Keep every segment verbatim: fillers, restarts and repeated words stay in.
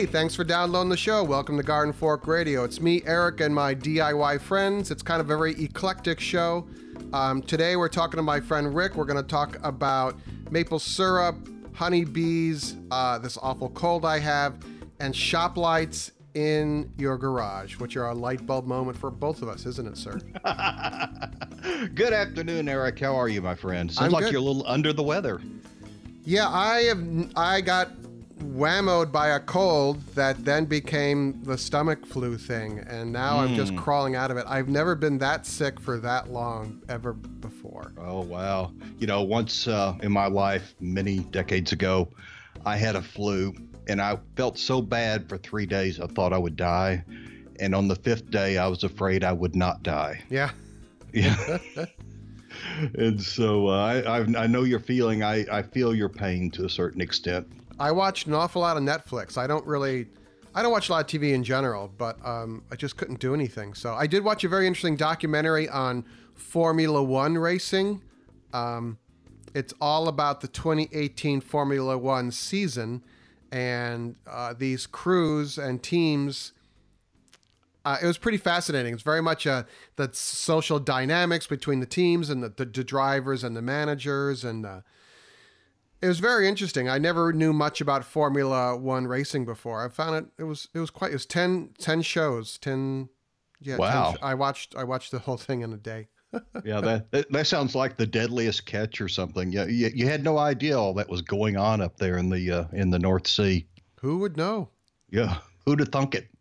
thanks for downloading the show. Welcome to Garden Fork Radio. It's me, Eric, and my D I Y friends. It's kind of a very eclectic show. Um, today we're talking to my friend Rick. We're going to talk about maple syrup, honeybees, uh, this awful cold I have, and shop lights in your garage, which are a light bulb moment for both of us, isn't it, sir? Good afternoon, Eric. How are you, my friend? Sounds I'm like good. You're a little under the weather. Yeah, I have. I got whammoed by a cold that then became the stomach flu thing, and now mm. I'm just crawling out of it. I've never been that sick for that long ever before. Oh, wow. You know, once uh, in my life, many decades ago, I had a flu, and I felt so bad for three days I thought I would die. And on the fifth day, I was afraid I would not die. Yeah. Yeah. And so uh, I, I I know your feeling. I, I feel your pain to a certain extent. I watched an awful lot of Netflix. I don't really, I don't watch a lot of T V in general, but um, I just couldn't do anything. So I did watch a very interesting documentary on Formula One racing. Um, it's all about the twenty eighteen Formula One season, and uh, these crews and teams. Uh, it was pretty fascinating. It's very much uh, the social dynamics between the teams and the, the, the drivers and the managers, and uh, it was very interesting. I never knew much about Formula One racing before. I found it. It was it was quite. It was ten, ten shows. Ten. Yeah. Wow. ten, I watched. I watched the whole thing in a day. Yeah, that, that that sounds like The Deadliest Catch or something. Yeah, you, you had no idea all that was going on up there in the uh, in the North Sea. Who would know? Yeah, who'd have thunk it?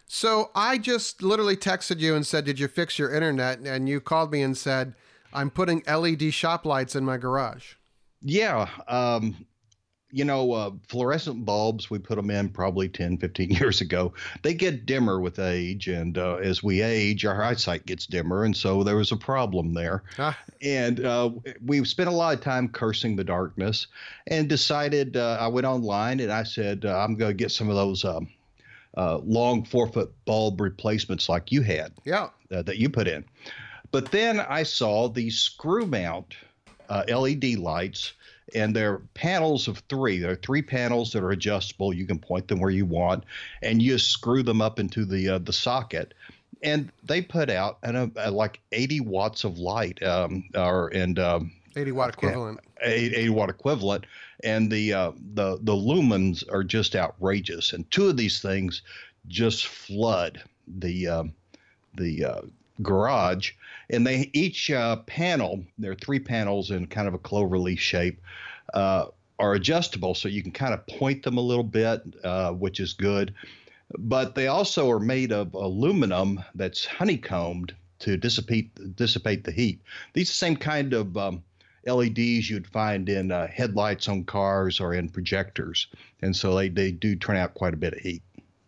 So I just literally texted you and said, "Did you fix your internet?" And you called me and said, "I'm putting L E D shop lights in my garage." Yeah. Um, you know, uh, fluorescent bulbs, we put them in probably ten, fifteen years ago. They get dimmer with age. And uh, as we age, our eyesight gets dimmer. And so there was a problem there. Ah. And uh, we spent a lot of time cursing the darkness and decided uh, I went online and I said, uh, I'm going to get some of those um, uh, long four foot bulb replacements like you had. Yeah. Uh, that you put in. But then I saw these screw mount Uh, L E D lights, and they're panels of three. There are three panels that are adjustable. You can point them where you want, and you just screw them up into the uh, the socket. And they put out an, uh, like eighty watts of light, um, or and um, eighty watt equivalent. eighty watt equivalent, and the uh, the the lumens are just outrageous. And two of these things just flood the uh, the uh, garage, and they each uh, panel, there are three panels in kind of a cloverleaf shape, uh, are adjustable, so you can kind of point them a little bit, uh, which is good. But they also are made of aluminum that's honeycombed to dissipate dissipate the heat. These are the same kind of um, L E Ds you'd find in uh, headlights on cars or in projectors, and so they, they do turn out quite a bit of heat.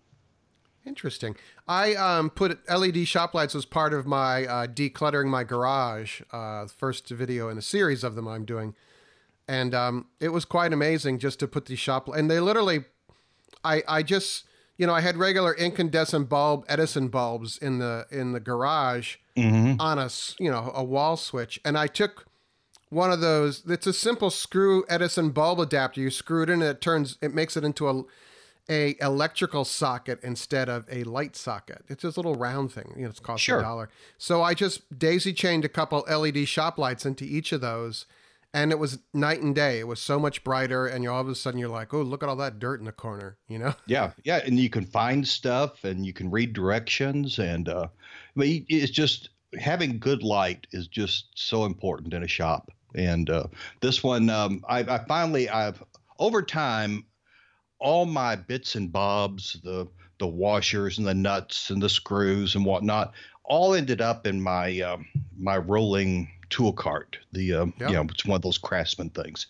Interesting. I um, put L E D shop lights as part of my uh, decluttering my garage, uh, first video in a series of them I'm doing. And um, it was quite amazing just to put these shop lights. And they literally, I, I just, you know, I had regular incandescent bulb, Edison bulbs in the in the garage mm-hmm. on a, you know, a wall switch. And I took one of those, it's a simple screw Edison bulb adapter. You screw it in and it turns, it makes it into a a electrical socket instead of a light socket. It's this little round thing. You know, it's cost sure. a dollar. So I just daisy chained a couple L E D shop lights into each of those, and it was night and day. It was so much brighter, and you all of a sudden you're like, oh, look at all that dirt in the corner, you know? Yeah, yeah, and you can find stuff, and you can read directions, and uh, I mean, it's just having good light is just so important in a shop. And uh, this one, um, I, I finally, I've over time. all my bits and bobs, the the washers and the nuts and the screws and whatnot, all ended up in my um, my rolling tool cart. The um, yep. you know, it's one of those Craftsman things.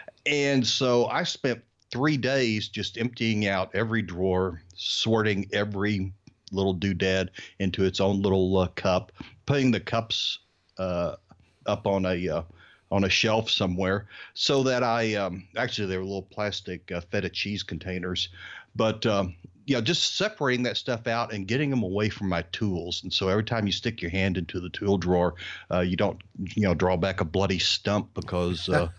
And so I spent three days just emptying out every drawer, sorting every little doodad into its own little uh, cup, putting the cups uh, up on a uh, on a shelf somewhere, so that I um, actually they were little plastic uh, feta cheese containers, but um, you know, just separating that stuff out and getting them away from my tools. And so every time you stick your hand into the tool drawer, uh, you don't, you know, draw back a bloody stump because uh,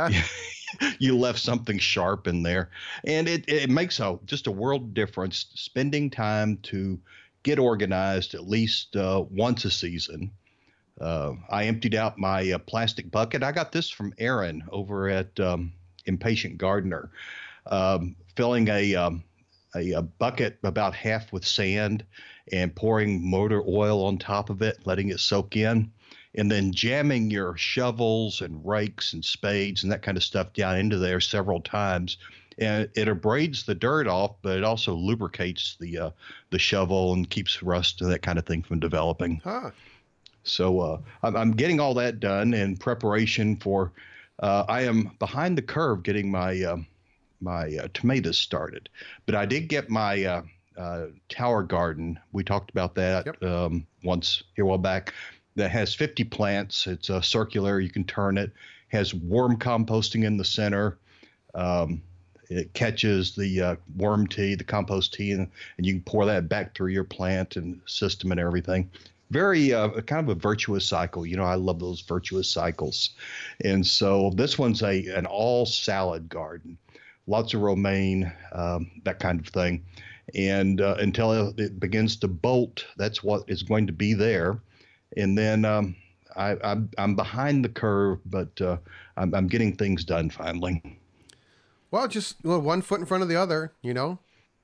you left something sharp in there. And it, it makes a just a world of difference spending time to get organized at least uh, once a season. Uh, I emptied out my uh, plastic bucket. I got this from Aaron over at um, Impatient Gardener, um, filling a, um, a a bucket about half with sand and pouring motor oil on top of it, letting it soak in, and then jamming your shovels and rakes and spades and that kind of stuff down into there several times. And it abrades the dirt off, but it also lubricates the uh, the shovel and keeps rust and that kind of thing from developing. Huh. So uh, I'm, I'm getting all that done in preparation for. Uh, I am behind the curve getting my uh, my uh, tomatoes started, but I did get my uh, uh, tower garden. We talked about that Yep. um, once here a while back. That has fifty plants. It's uh, circular. You can turn it. Has worm composting in the center. Um, it catches the uh, worm tea, the compost tea, and, and you can pour that back through your plant and system and everything. Very uh, kind of a virtuous cycle. You know, I love those virtuous cycles. And so this one's a an all salad garden, lots of romaine, um, that kind of thing. And uh, until it begins to bolt, that's what is going to be there. And then um, I, I'm, I'm behind the curve, but uh, I'm, I'm getting things done finally. Well, just well, one foot in front of the other, you know?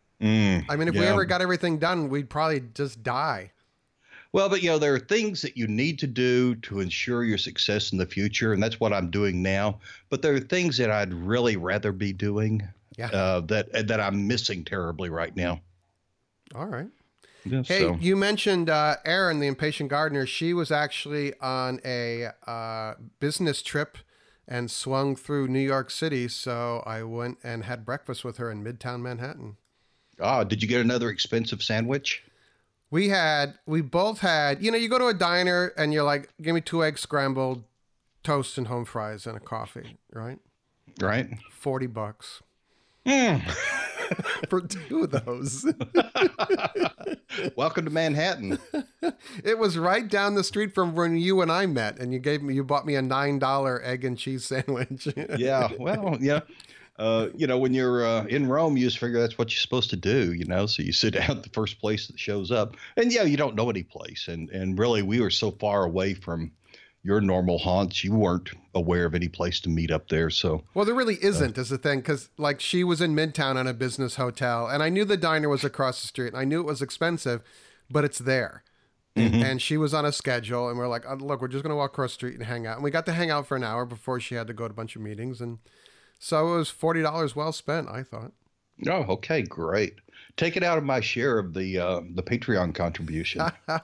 Mm, I mean, if we yeah. ever got everything done, we'd probably just die. Well, but, you know, there are things that you need to do to ensure your success in the future, and that's what I'm doing now. But there are things that I'd really rather be doing Yeah. uh, that that I'm missing terribly right now. All right. Yeah, Hey, so. you mentioned uh, Erin, the Impatient Gardener. She was actually on a uh, business trip and swung through New York City. So I went and had breakfast with her in Midtown Manhattan. Ah, did you get another expensive sandwich? We had, we both had, you know, you go to a diner and you're like, give me two eggs scrambled, toast and home fries and a coffee, right? Right. forty bucks Mm. for two of those. Welcome to Manhattan. It was right down the street from when you and I met, and you gave me, you bought me a nine dollar egg and cheese sandwich. Yeah. Well, yeah. Uh, you know, when you're uh, in Rome, you just figure that's what you're supposed to do, you know, so you sit down at the first place that shows up. And, yeah, you don't know any place. And, and really, we were so far away from your normal haunts, you weren't aware of any place to meet up there. So, Well, there really isn't, is the thing, because, like, she was in Midtown on a business hotel, and I knew the diner was across the street, and I knew it was expensive, but it's there. And, Mhm. and she was on a schedule, and we're like, oh, look, we're just going to walk across the street and hang out. And we got to hang out for an hour before she had to go to a bunch of meetings, and so it was forty dollars well spent, I thought. oh, okay, great. Take it out of my share of the uh, the Patreon contribution.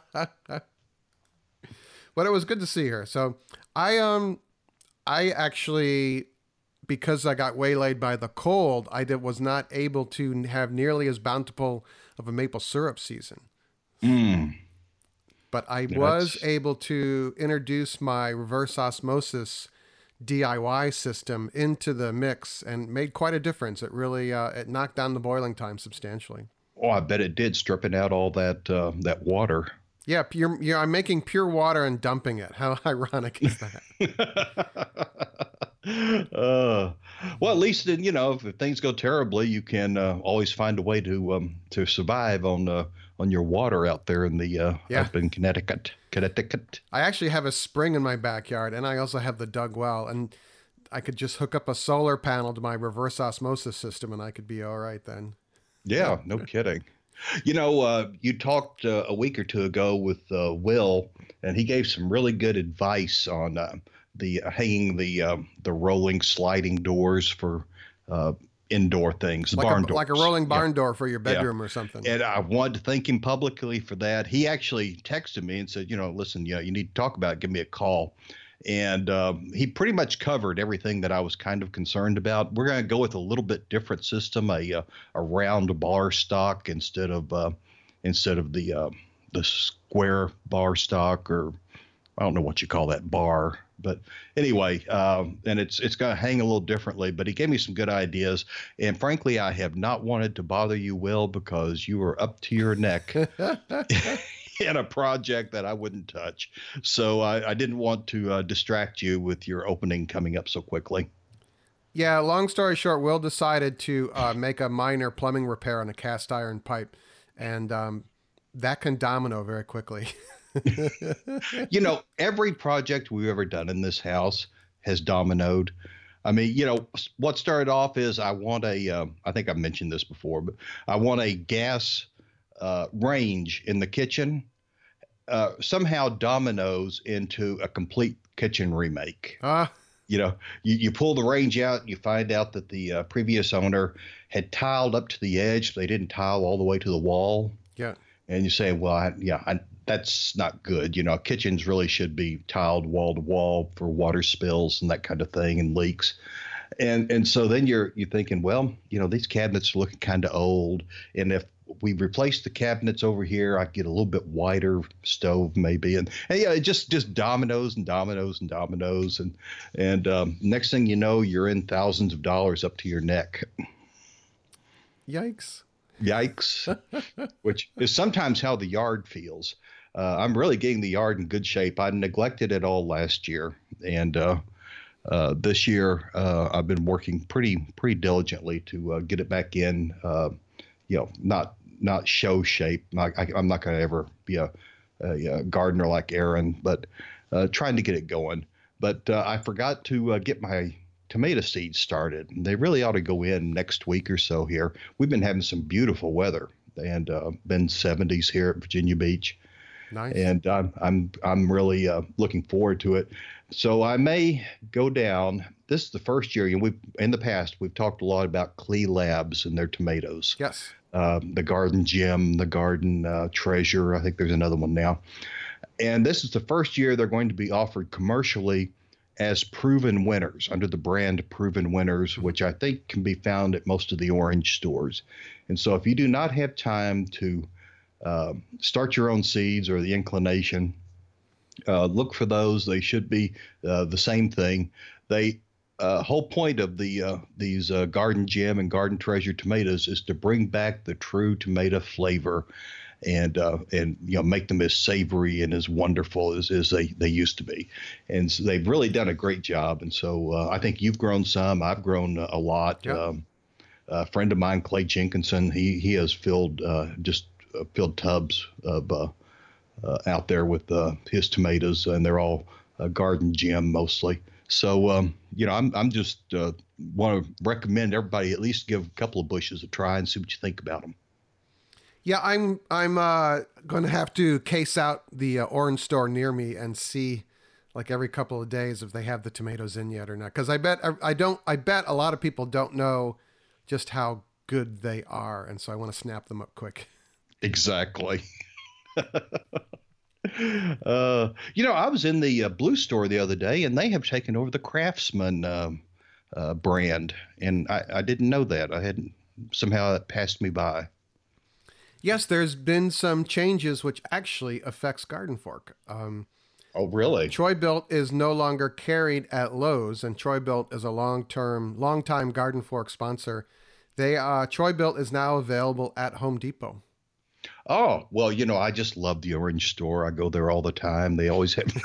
But it was good to see her. So I um I actually, because I got waylaid by the cold, I did, was not able to have nearly as bountiful of a maple syrup season. Mm. But I Yeah, was that's- able to introduce my reverse osmosis D I Y system into the mix and made quite a difference. It really uh, it knocked down the boiling time substantially. Oh, I bet it did, stripping out all that uh, that water. Yeah, pure. Yeah, I'm making pure water and dumping it. How ironic is that? uh, well, at least you know if, if things go terribly, you can uh, always find a way to um, to survive on uh, on your water out there in the uh, Yeah. up in Connecticut. Connecticut. I actually have a spring in my backyard, and I also have the dug well, and I could just hook up a solar panel to my reverse osmosis system, and I could be all right then. Yeah, no kidding. You know, uh, you talked uh, a week or two ago with uh, Will, and he gave some really good advice on uh, the uh, hanging the um, the rolling sliding doors for uh, indoor things, Like barn a, doors. like a rolling Yeah. barn door for your bedroom or something. And I wanted to thank him publicly for that. He actually texted me and said, you know, listen, you know, you need to talk about it. Give me a call. And um, he pretty much covered everything that I was kind of concerned about. We're going to go with a little bit different system, a a, a round bar stock instead of uh, instead of the uh, the square bar stock or I don't know what you call that bar, but anyway, um, and it's it's going to hang a little differently. But he gave me some good ideas, and frankly, I have not wanted to bother you, Will, because you were up to your neck in a project that I wouldn't touch. So I, I didn't want to uh, distract you with your opening coming up so quickly. Yeah, long story short, Will decided to uh, make a minor plumbing repair on a cast iron pipe, and um, that can domino very quickly. You know, every project we've ever done in this house has dominoed. I mean, you know, what started off is I want a, uh, I think I've mentioned this before, but I want a gas uh, range in the kitchen. Uh, somehow dominoes into a complete kitchen remake. Ah. Uh. You know, you, you pull the range out, you find out that the uh, previous owner had tiled up to the edge. They didn't tile all the way to the wall. Yeah. And you say, well, I, yeah, I, that's not good. You know, kitchens really should be tiled wall to wall for water spills and that kind of thing and leaks. And and so then you're you're thinking, well, you know, these cabinets are looking kind of old. And if we replace the cabinets over here, I get a little bit wider stove maybe, and, and yeah, it just just dominoes and dominoes and dominoes, and and um, next thing you know, you're in thousands of dollars up to your neck. Yikes! Yikes! Which is sometimes how the yard feels. Uh, I'm really getting the yard in good shape. I neglected it all last year, and uh, uh, this year uh, I've been working pretty pretty diligently to uh, get it back in. Uh, you know, not not show shape. I, I, I'm not going to ever be a, a, a gardener like Aaron, but uh, trying to get it going. But uh, I forgot to uh, get my tomato seeds started. They really ought to go in next week or so here. We've been having some beautiful weather, and uh, been seventies here at Virginia Beach. Nice. And I'm I'm I'm really uh, looking forward to it. So I may go down. This is the first year, and we've in the past we've talked a lot about Clee Labs and their tomatoes. Yes. Um, the Garden Gem, the Garden uh, Treasure. I think there's another one now. And this is the first year they're going to be offered commercially as proven winners under the brand Proven Winners, which I think can be found at most of the orange stores. And so if you do not have time to uh, start your own seeds or the inclination, uh, look for those. They should be uh, the same thing. They Uh, whole point of the uh, these uh, Garden Gem and Garden Treasure tomatoes is to bring back the true tomato flavor, and uh, and you know make them as savory and as wonderful as, as they, they used to be, and so they've really done a great job. And so uh, I think you've grown some, I've grown a lot. Yep. Um, a friend of mine, Clay Jenkinson, he he has filled uh, just uh, filled tubs of uh, uh, out there with uh, his tomatoes, and they're all uh, Garden Gem mostly. So, um, you know, I'm I'm just uh, want to recommend everybody at least give a couple of bushes a try and see what you think about them. Yeah, I'm I'm uh, going to have to case out the uh, orange store near me and see, like every couple of days, if they have the tomatoes in yet or not. Because I bet I, I don't. I bet a lot of people don't know just how good they are, and so I want to snap them up quick. Exactly. Uh, you know, I was in the uh, Blue Store the other day, and they have taken over the Craftsman um, uh, brand, and I, I didn't know that. I hadn't somehow that passed me by. Yes, there's been some changes which actually affects Garden Fork. Um, oh, really? Troy-Bilt is no longer carried at Lowe's, and Troy-Bilt is a long-term, long-time Garden Fork sponsor. They uh, Troy-Bilt is now available at Home Depot. Oh, well, you know, I just love the orange store. I go there all the time. They always have.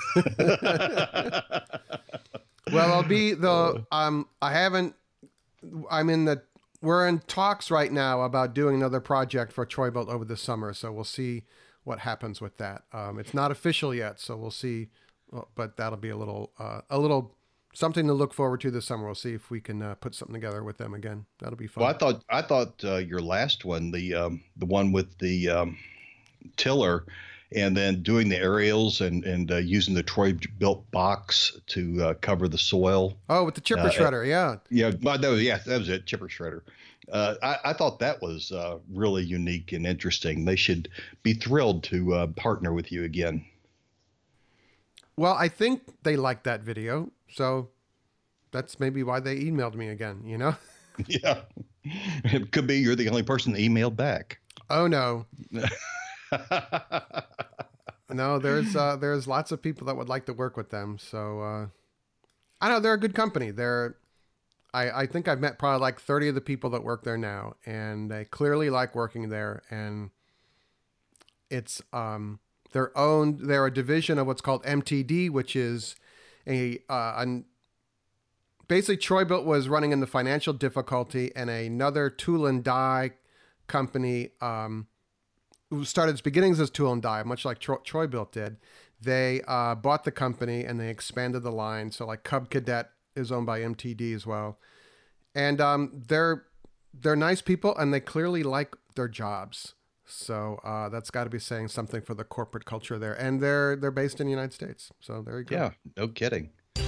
Well, I'll be the, um, I haven't, I'm in the, we're in talks right now about doing another project for Troy-Bilt over the summer. So we'll see what happens with that. Um, it's not official yet, so we'll see, but that'll be a little, uh, a little something to look forward to this summer. We'll see if we can uh, put something together with them again. That'll be fun. Well, I thought I thought uh, your last one, the um, the one with the um, tiller, and then doing the aerials and and uh, using the Troy-Bilt box to uh, cover the soil. Oh, with the chipper uh, shredder, yeah. Yeah, that was yeah, that was it, chipper shredder. Uh, I, I thought that was uh, really unique and interesting. They should be thrilled to uh, partner with you again. Well, I think they liked that video, so that's maybe why they emailed me again, you know? Yeah. It could be you're the only person that emailed back. Oh, no. No, there's uh, there's lots of people that would like to work with them. So uh, I know they're a good company. They're I, I think I've met probably like thirty of the people that work there now, and they clearly like working there. And it's um, they're owned. They're a division of what's called M T D, which is a uh, an, basically Troy-Bilt was running into financial difficulty, and another tool and die company um, who started its beginnings as tool and die, much like Tro- Troy-Bilt did. They uh, bought the company and they expanded the line. So like Cub Cadet is owned by M T D as well, and um, they're they're nice people and they clearly like their jobs. So uh, that's got to be saying something for the corporate culture there. And they're they're based in the United States. So there you go. Yeah, no kidding.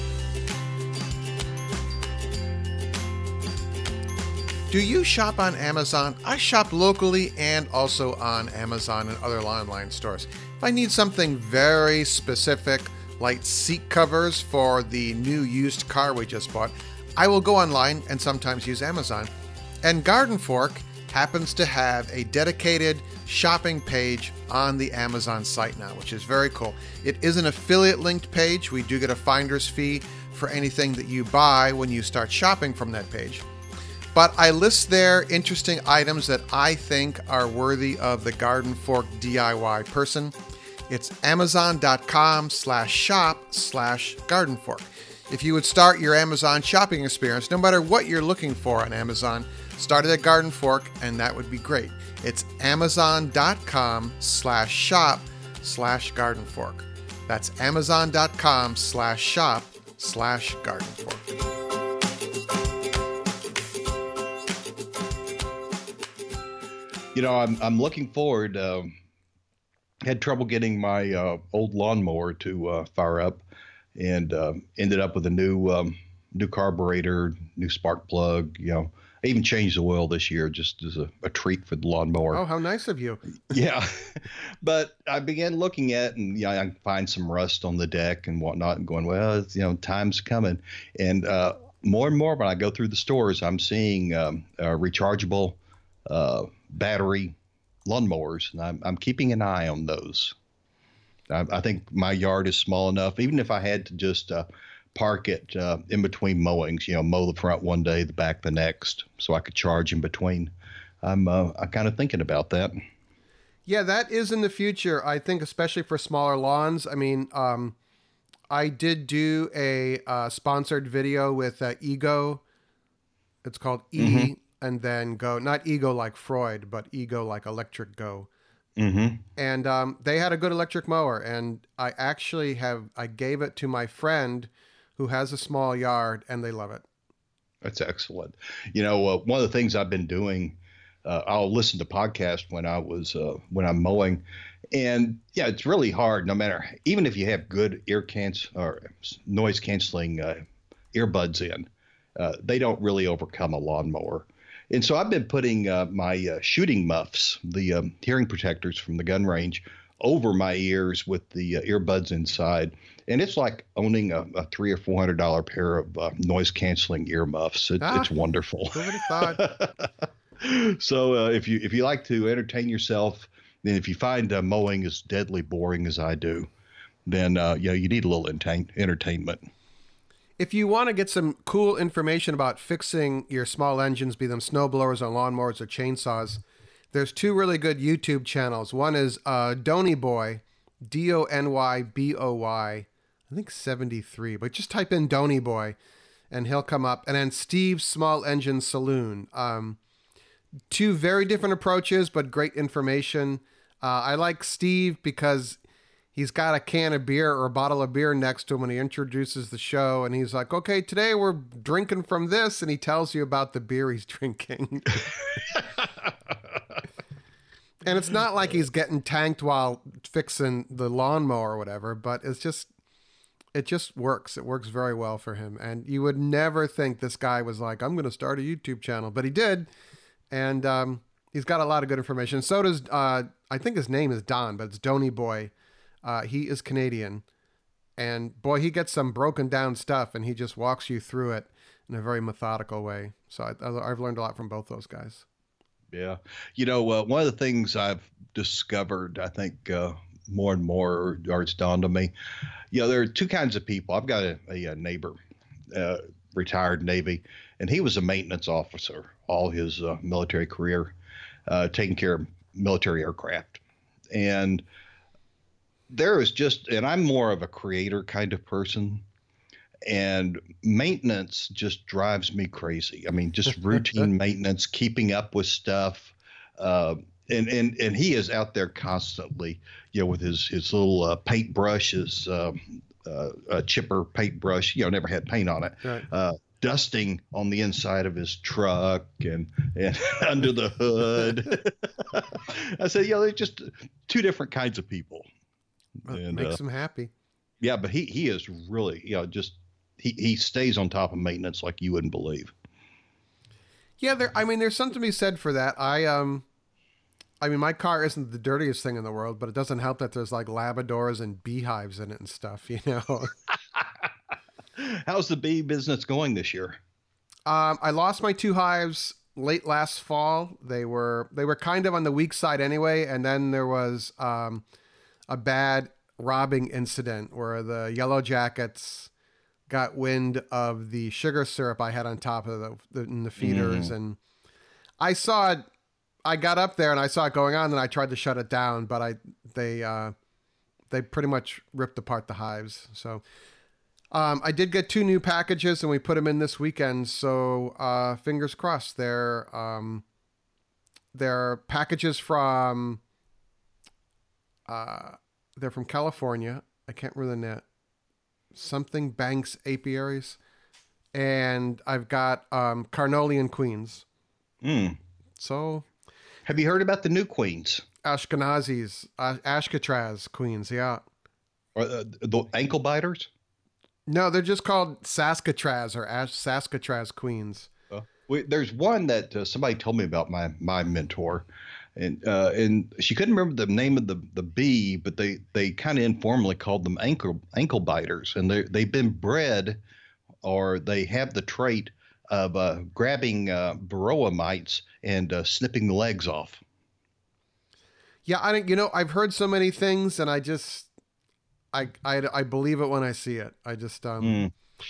Do you shop on Amazon? I shop locally and also on Amazon and other online stores. If I need something very specific, like seat covers for the new used car we just bought, I will go online and sometimes use Amazon. And Garden Fork happens to have a dedicated shopping page on the Amazon site now, which is very cool. It is an affiliate linked page. We do get a finder's fee for anything that you buy when you start shopping from that page. But I list there interesting items that I think are worthy of the Garden Fork D I Y person. It's amazon.com slash shop slash Garden Fork. If you would start your Amazon shopping experience, no matter what you're looking for on Amazon, start it at Garden Fork, and that would be great. It's amazon.com slash shop slash Garden Fork. That's amazon.com slash shop slash Garden Fork. You know, I'm I'm looking forward. Um, had trouble getting my uh, old lawnmower to uh, fire up, and uh, ended up with a new um, new carburetor, new spark plug. You know, I even changed the oil this year just as a, a treat for the lawnmower. Oh, how nice of you! Yeah, but I began looking at, and yeah, you know, I find some rust on the deck and whatnot, and going, well, it's, you know, time's coming, and uh, more and more when I go through the stores, I'm seeing um, uh, rechargeable. Uh, battery lawnmowers, and I'm, I'm keeping an eye on those. I, I think my yard is small enough, even if I had to just uh, park it uh, in between mowings, you know, mow the front one day, the back the next, so I could charge in between. I'm uh, I'm kind of thinking about that. Yeah, that is in the future, I think, especially for smaller lawns. I mean, um, I did do a uh, sponsored video with uh, Ego. It's called E. Mm-hmm. And then Go, not Ego like Freud, but Ego like Electric Go. Mm-hmm. And um, they had a good electric mower. And I actually have, I gave it to my friend who has a small yard, and they love it. That's excellent. You know, uh, one of the things I've been doing, uh, I'll listen to podcasts when I was, uh, when I'm mowing. And yeah, it's really hard, no matter, even if you have good ear canc- or noise canceling uh, earbuds in, uh, they don't really overcome a lawnmower. And so I've been putting uh, my uh, shooting muffs, the um, hearing protectors from the gun range, over my ears with the uh, earbuds inside. And it's like owning a, a three or four hundred dollar pair of uh, noise canceling earmuffs. It, ah, it's wonderful. Who would have thought? So uh, if you if you like to entertain yourself, then if you find uh, mowing as deadly boring as I do, then uh, you know you need a little entertain- entertainment. If you want to get some cool information about fixing your small engines, be them snowblowers or lawnmowers or chainsaws, there's two really good YouTube channels. One is uh, Donny Boy, D O N Y B O Y, I think seventy-three, but just type in Donny Boy and he'll come up. And then Steve's Small Engine Saloon. Um, two very different approaches, but great information. Uh, I like Steve because he's got a can of beer or a bottle of beer next to him when he introduces the show. And he's like, okay, today we're drinking from this. And he tells you about the beer he's drinking. And it's not like he's getting tanked while fixing the lawnmower or whatever, but it's just, it just works. It works very well for him. And you would never think this guy was like, I'm going to start a YouTube channel, but he did. And um, he's got a lot of good information. So does, uh, I think his name is Don, but it's Donny Boy. Uh, he is Canadian, and boy, he gets some broken down stuff, and he just walks you through it in a very methodical way. So I, I've learned a lot from both those guys. Yeah. You know, uh, one of the things I've discovered, I think, uh, more and more, or it's dawned on me. You know, there are two kinds of people. I've got a, a, a neighbor, uh, retired Navy, and he was a maintenance officer all his uh, military career, uh, taking care of military aircraft. And there is just, and I'm more of a creator kind of person, and maintenance just drives me crazy. I mean, just routine maintenance, keeping up with stuff. Uh, and, and, and he is out there constantly, you know, with his, his little uh, paint brush, his uh, uh, uh, chipper paintbrush, you know, never had paint on it, right. uh, dusting on the inside of his truck and, and under the hood. I said, you know, they're just two different kinds of people. Well, And, makes uh, him happy. Yeah, but he, he is really, you know, just, he, he stays on top of maintenance like you wouldn't believe. Yeah, there. I mean, there's something to be said for that. I um, I mean, my car isn't the dirtiest thing in the world, but it doesn't help that there's like Labradors and beehives in it and stuff. You know. How's the bee business going this year? Um, I lost my two hives late last fall. They were they were kind of on the weak side anyway, and then there was um, a bad robbing incident where the yellow jackets got wind of the sugar syrup I had on top of the, the, in the feeders. Mm. And I saw it, I got up there and I saw it going on and I tried to shut it down, but I, they, uh, they pretty much ripped apart the hives. So, um, I did get two new packages and we put them in this weekend. So, uh, fingers crossed. They're, um, they're packages from, uh, they're from California. I can't remember the net. Something Banks apiaries, and I've got um, Carnolian queens. Mm. So, have you heard about the new queens? Ashkenazis, uh, Ashkatraz queens, yeah. Or uh, the ankle biters? No, they're just called Saskatraz or Ash Saskatraz queens. Uh, we, there's one that uh, somebody told me about, my my mentor. And uh, and she couldn't remember the name of the, the bee, but they, they kind of informally called them ankle ankle biters, and they they've been bred, or they have the trait of uh, grabbing uh, varroa mites and uh, snipping the legs off. Yeah, I don't. You know, I've heard so many things, and I just I I, I believe it when I see it. I just um mm.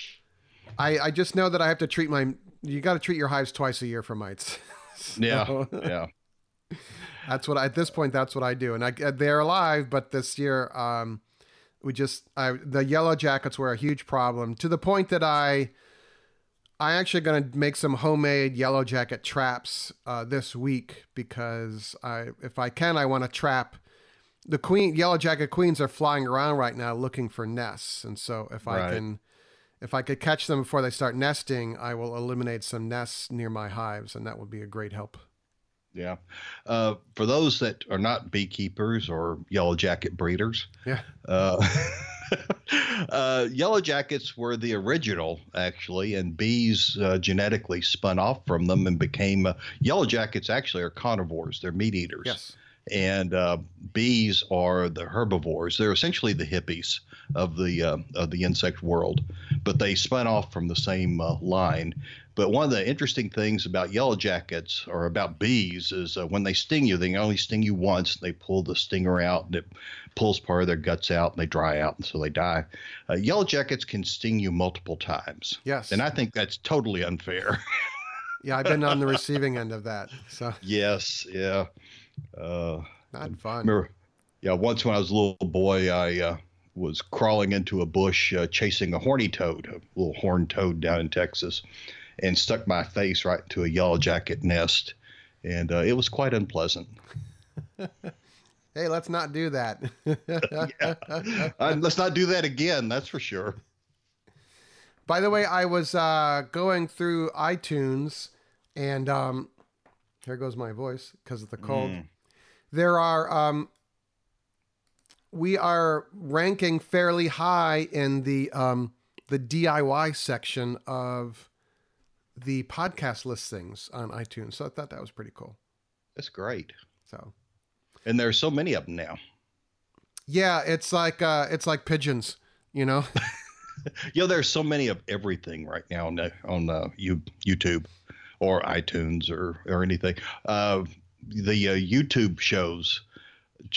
I I just know that I have to treat my. You got to treat your hives twice a year for mites. So, yeah, yeah. That's what I, at this point, that's what I do. And I, they're alive, but this year, um, we just, I, the yellow jackets were a huge problem to the point that I, I actually going to make some homemade yellow jacket traps, uh, this week, because I, if I can, I want to trap the queen, yellow jacket queens are flying around right now looking for nests. And so if right. I can, if I could catch them before they start nesting, I will eliminate some nests near my hives, and that would be a great help. Yeah. Uh, for those that are not beekeepers or yellow jacket breeders, yeah. Uh, uh, yellow jackets were the original, actually, and bees uh, genetically spun off from them and became uh, yellow jackets. Actually, are carnivores; they're meat eaters. Yes. And uh, bees are the herbivores. They're essentially the hippies of the uh, of the insect world, but they spun off from the same uh, line. But one of the interesting things about yellow jackets or about bees is uh, when they sting you, they only sting you once. They pull the stinger out, and it pulls part of their guts out, and they dry out, and so they die. Uh, yellow jackets can sting you multiple times. Yes. And I think that's totally unfair. Yeah, I've been on the receiving end of that. So yes, yeah. Uh, Not fun. Remember, yeah, once when I was a little boy, I uh, was crawling into a bush uh, chasing a horny toad, a little horned toad down in Texas, and stuck my face right into a yellow jacket nest, and uh, it was quite unpleasant. Hey, let's not do that. yeah. uh, let's not do that again, that's for sure. By the way, I was uh, going through iTunes, and um, here goes my voice because of the cold. Mm. There are, um, we are ranking fairly high in the um, the D I Y section of the podcast listings on iTunes. So I thought that was pretty cool. That's great. So, and there's so many of them now. Yeah, it's like uh, it's like pigeons, you know. You know, there's so many of everything right now on the, on uh, you, YouTube or iTunes or or anything. Uh, the uh, YouTube shows just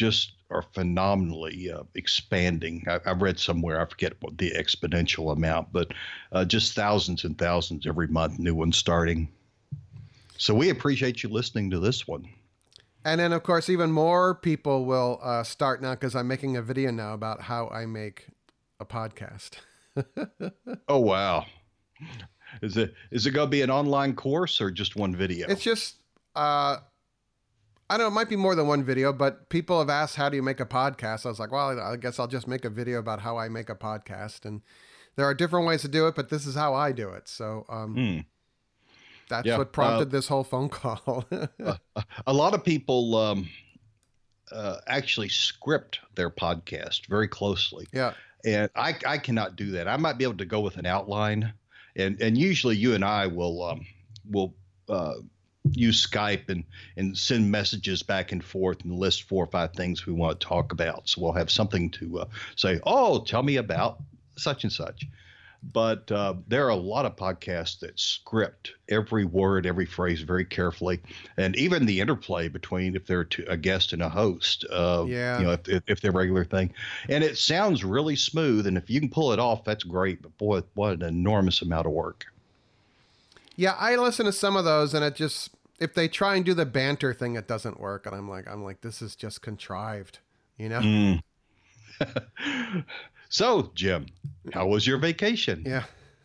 are phenomenally uh, expanding. I, I've read somewhere, I forget what the exponential amount, but uh, just thousands and thousands every month, new ones starting. So we appreciate you listening to this one. And then, of course, even more people will uh, start now because I'm making a video now about how I make a podcast. Oh, wow. Is it is it going to be an online course or just one video? It's just, uh, I don't know, it might be more than one video, but people have asked, how do you make a podcast? I was like, well, I guess I'll just make a video about how I make a podcast. And there are different ways to do it, but this is how I do it. So um, mm. that's yeah. what prompted uh, this whole phone call. uh, a lot of people um, uh, actually script their podcast very closely. Yeah. And I, I cannot do that. I might be able to go with an outline. And and usually you and I will um, will uh, use Skype and, and send messages back and forth and list four or five things we want to talk about. So we'll have something to uh, say, oh, tell me about such and such. But uh, there are a lot of podcasts that script every word, every phrase very carefully. And even the interplay between if they're to, a guest and a host, uh, yeah. you know, if, if, if they're a regular thing. And it sounds really smooth. And if you can pull it off, that's great. But boy, what an enormous amount of work. Yeah, I listen to some of those and it just, if they try and do the banter thing, it doesn't work. And I'm like, I'm like, this is just contrived, you know? Mm. So, Jim, how was your vacation? Yeah.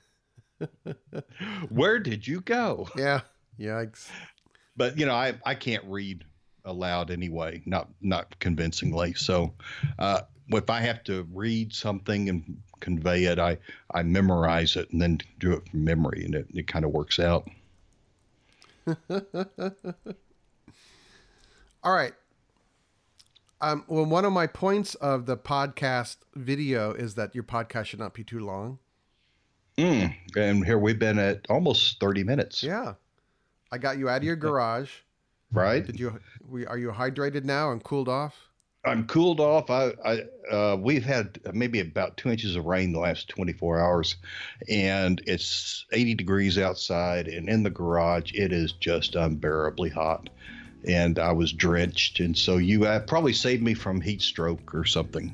Where did you go? Yeah. Yikes. But, you know, I, I can't read aloud anyway, not not convincingly. So uh, if I have to read something and convey it, I, I memorize it and then do it from memory, and it, it kind of works out. All right. Um, well, one of my points of the podcast video is that your podcast should not be too long. Mm, and here we've been at almost thirty minutes. Yeah. I got you out of your garage. Right. Did you, we, are you hydrated now and cooled off? I'm cooled off. I, I uh, we've had maybe about two inches of rain the last twenty-four hours, and it's eighty degrees outside, and in the garage, it is just unbearably hot. And I was drenched, and so you uh, probably saved me from heat stroke or something.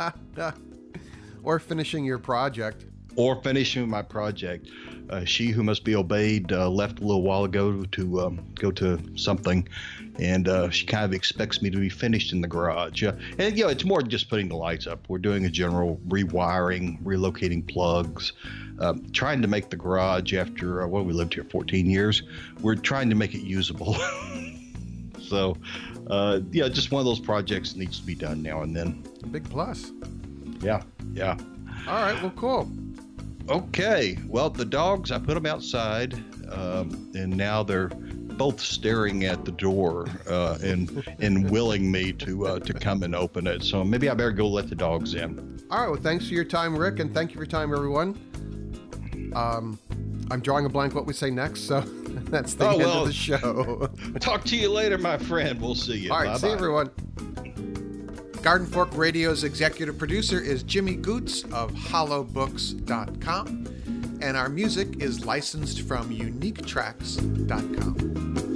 Or finishing your project. Or finishing my project. Uh, she who must be obeyed uh, left a little while ago to um, go to something, and uh, she kind of expects me to be finished in the garage. Uh, and, you know, it's more than just putting the lights up. We're doing a general rewiring, relocating plugs, uh, trying to make the garage after, uh, well, we lived here fourteen years. We're trying to make it usable. So, uh, yeah, just one of those projects needs to be done now and then. Big plus. Yeah, yeah. All right, well, cool. Okay, well, the dogs, I put them outside, um, and now they're both staring at the door uh, and and willing me to uh, to come and open it. So maybe I better go let the dogs in. All right, well, thanks for your time, Rick, and thank you for your time, everyone. Um, I'm drawing a blank what we say next, so that's the oh, end well, of the show. Talk to you later, my friend. We'll see you. All right, Bye-bye. see you, everyone. Garden Fork Radio's executive producer is Jimmy Goots of hollow books dot com, and our music is licensed from unique tracks dot com.